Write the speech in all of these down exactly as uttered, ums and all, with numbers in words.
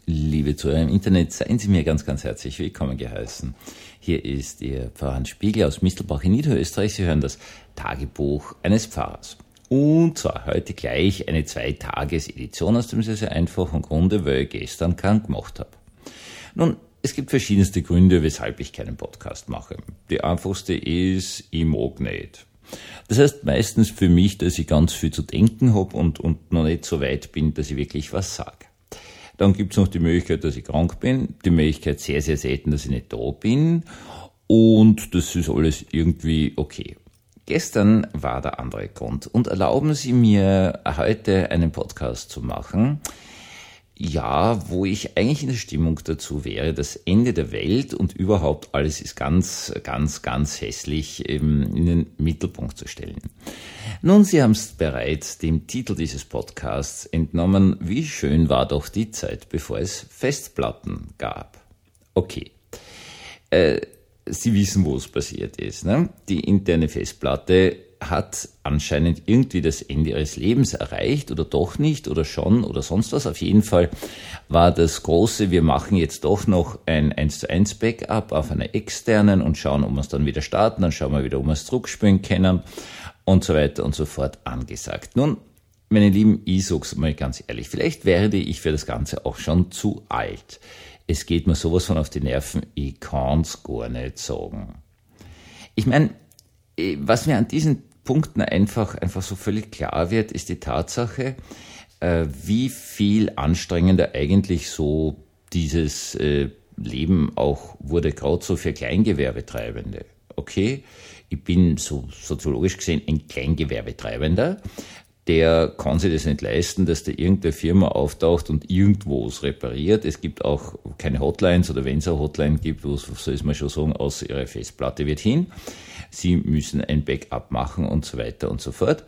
Liebe Zuhörer im Internet, seien Sie mir ganz, ganz herzlich willkommen geheißen. Hier ist Ihr Pfarrer Hans Spiegel aus Mistelbach in Niederösterreich. Sie hören das Tagebuch eines Pfarrers. Und zwar heute gleich eine Zwei-Tages-Edition aus dem sehr, sehr einfachen Grunde, weil ich gestern krank gemacht habe. Nun, es gibt verschiedenste Gründe, weshalb ich keinen Podcast mache. Die einfachste ist, ich mag nicht. Das heißt meistens für mich, dass ich ganz viel zu denken habe und, und noch nicht so weit bin, dass ich wirklich was sage. Dann gibt's noch die Möglichkeit, dass ich krank bin, die Möglichkeit sehr, sehr selten, dass ich nicht da bin, und das ist alles irgendwie okay. Gestern war der andere Grund, und erlauben Sie mir heute einen Podcast zu machen, ja, wo ich eigentlich in der Stimmung dazu wäre, das Ende der Welt und überhaupt alles ist ganz, ganz, ganz hässlich in den Mittelpunkt zu stellen. Nun, Sie haben es bereits dem Titel dieses Podcasts entnommen, wie schön war doch die Zeit, bevor es Festplatten gab. Okay, äh, Sie wissen, wo es passiert ist, ne? Die interne Festplatte hat anscheinend irgendwie das Ende ihres Lebens erreicht oder doch nicht oder schon oder sonst was. Auf jeden Fall war das große, wir machen jetzt doch noch ein eins zu eins Backup auf einer externen und schauen, ob wir es dann wieder starten, dann schauen wir wieder, ob wir es zurückspielen können und so weiter und so fort angesagt. Nun, meine Lieben, ich sag's mal ganz ehrlich, vielleicht werde ich für das Ganze auch schon zu alt. Es geht mir sowas von auf die Nerven, ich kann's gar nicht sagen. Ich meine, was mir an diesen Punkten einfach, einfach so völlig klar wird, ist die Tatsache, äh, wie viel anstrengender eigentlich so dieses äh, Leben auch wurde, gerade so für Kleingewerbetreibende. Okay, ich bin so soziologisch gesehen ein Kleingewerbetreibender, der kann sich das nicht leisten, dass da irgendeine Firma auftaucht und irgendwo es repariert. Es gibt auch keine Hotlines, oder wenn es eine Hotline gibt, wo soll es mal schon sagen, außer Ihre Festplatte wird hin. Sie müssen ein Backup machen und so weiter und so fort.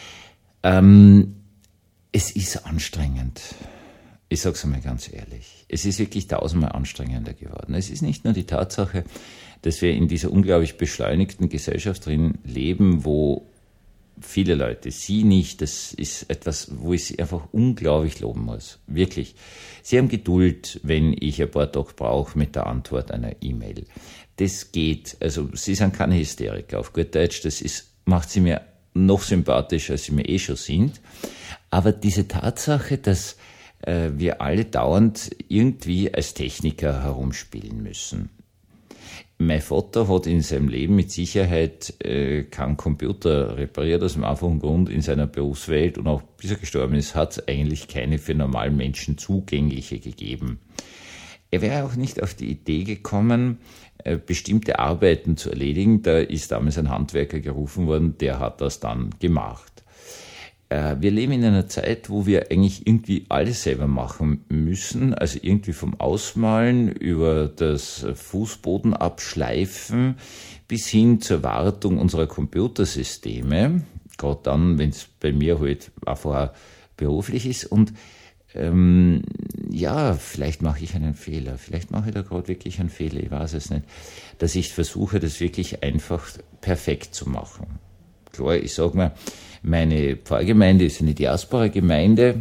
Ähm, es ist anstrengend. Ich sage es einmal ganz ehrlich. Es ist wirklich tausendmal anstrengender geworden. Es ist nicht nur die Tatsache, dass wir in dieser unglaublich beschleunigten Gesellschaft drin leben, wo viele Leute, Sie nicht, das ist etwas, wo ich Sie einfach unglaublich loben muss. Wirklich. Sie haben Geduld, wenn ich ein paar Tage brauche mit der Antwort einer E-Mail. Das geht. Also Sie sind keine Hysteriker auf gut Deutsch. Das ist, macht Sie mir noch sympathischer, als Sie mir eh schon sind. Aber diese Tatsache, dass äh, wir alle dauernd irgendwie als Techniker herumspielen müssen. Mein Vater hat in seinem Leben mit Sicherheit äh, keinen Computer repariert, aus dem einfachen Grund in seiner Berufswelt, und auch bis er gestorben ist, hat es eigentlich keine für normalen Menschen zugängliche gegeben. Er wäre auch nicht auf die Idee gekommen, äh, bestimmte Arbeiten zu erledigen. Da ist damals ein Handwerker gerufen worden, der hat das dann gemacht. Äh, wir leben in einer Zeit, wo wir eigentlich irgendwie alles selber machen müssen, also irgendwie vom Ausmalen über das Fußboden abschleifen bis hin zur Wartung unserer Computersysteme, gerade dann, wenn es bei mir halt einfach auch beruflich ist. Und ähm, ja, vielleicht mache ich einen Fehler, vielleicht mache ich da gerade wirklich einen Fehler, ich weiß es nicht, dass ich versuche, das wirklich einfach perfekt zu machen. Klar, ich sage mal, meine Pfarrgemeinde ist eine Diaspora-Gemeinde.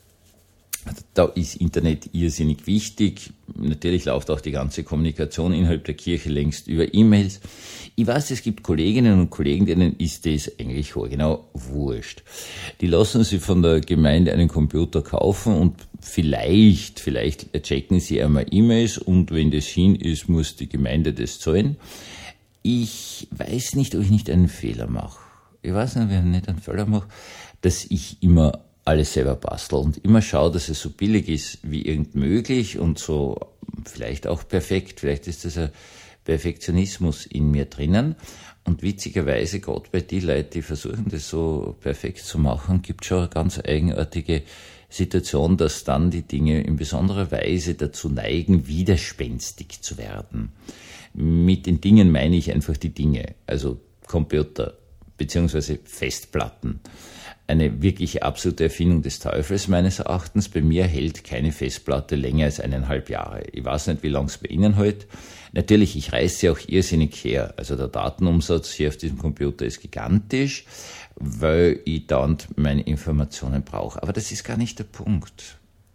Da ist Internet irrsinnig wichtig. Natürlich läuft auch die ganze Kommunikation innerhalb der Kirche längst über E-Mails. Ich weiß, es gibt Kolleginnen und Kollegen, denen ist das eigentlich genau wurscht. Die lassen sich von der Gemeinde einen Computer kaufen und vielleicht, vielleicht checken sie einmal E-Mails, und wenn das hin ist, muss die Gemeinde das zahlen. Ich weiß nicht, ob ich nicht einen Fehler mache. Ich weiß nicht, wenn ich nicht einen Fehler mache, dass ich immer alles selber bastel und immer schaue, dass es so billig ist wie irgend möglich und so vielleicht auch perfekt. Vielleicht ist das ein Perfektionismus in mir drinnen. Und witzigerweise, gerade bei den Leuten, die versuchen, das so perfekt zu machen, gibt es schon eine ganz eigenartige Situation, dass dann die Dinge in besonderer Weise dazu neigen, widerspenstig zu werden. Mit den Dingen meine ich einfach die Dinge, also Computer beziehungsweise Festplatten. Eine wirkliche absolute Erfindung des Teufels meines Erachtens. Bei mir hält keine Festplatte länger als eineinhalb Jahre. Ich weiß nicht, wie lange es bei Ihnen hält. Natürlich, ich reiße sie auch irrsinnig her. Also der Datenumsatz hier auf diesem Computer ist gigantisch, weil ich dauernd meine Informationen brauche. Aber das ist gar nicht der Punkt.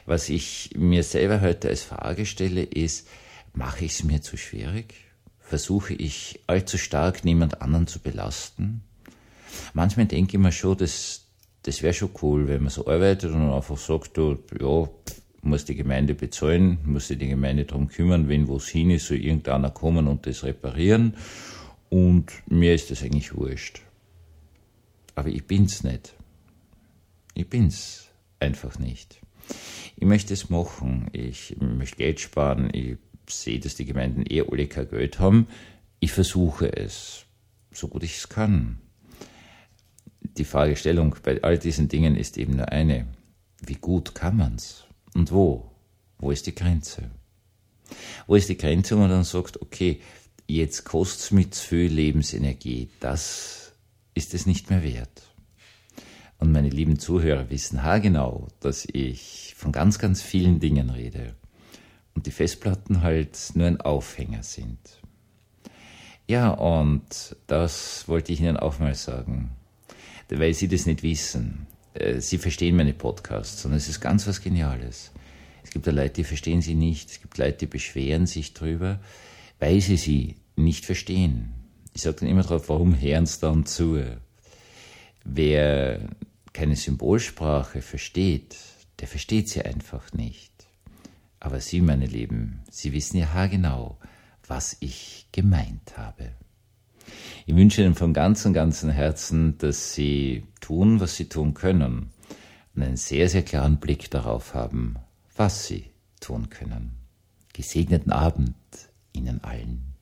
Was ich mir selber heute als Frage stelle, ist, mache ich es mir zu schwierig? Versuche ich allzu stark niemand anderen zu belasten? Manchmal denke ich mir schon, das, das wäre schon cool, wenn man so arbeitet und einfach sagt, du, ja, muss die Gemeinde bezahlen, muss sich die Gemeinde darum kümmern, wenn wo es hin ist, soll irgendeiner kommen und das reparieren. Und mir ist das eigentlich wurscht. Aber ich bin's nicht. Ich bin's einfach nicht. Ich möchte es machen. Ich möchte Geld sparen. Ich sehe, dass die Gemeinden eh alle kein Geld haben. Ich versuche es, so gut ich es kann. Die Fragestellung bei all diesen Dingen ist eben nur eine. Wie gut kann man's? Und wo? Wo ist die Grenze? Wo ist die Grenze, wo man dann sagt, okay, jetzt kostet's mir zu viel Lebensenergie. Das ist es nicht mehr wert. Und meine lieben Zuhörer wissen haargenau, dass ich von ganz, ganz vielen Dingen rede. Und die Festplatten halt nur ein Aufhänger sind. Ja, und das wollte ich Ihnen auch mal sagen. Weil Sie das nicht wissen. Sie verstehen meine Podcasts, sondern es ist ganz was Geniales. Es gibt ja Leute, die verstehen sie nicht. Es gibt Leute, die beschweren sich drüber, weil sie sie nicht verstehen. Ich sage dann immer drauf, warum hören sie dann zu? Wer keine Symbolsprache versteht, der versteht sie einfach nicht. Aber Sie, meine Lieben, Sie wissen ja haargenau, was ich gemeint habe. Ich wünsche Ihnen von ganzem, ganzem Herzen, dass Sie tun, was Sie tun können und einen sehr, sehr klaren Blick darauf haben, was Sie tun können. Gesegneten Abend Ihnen allen.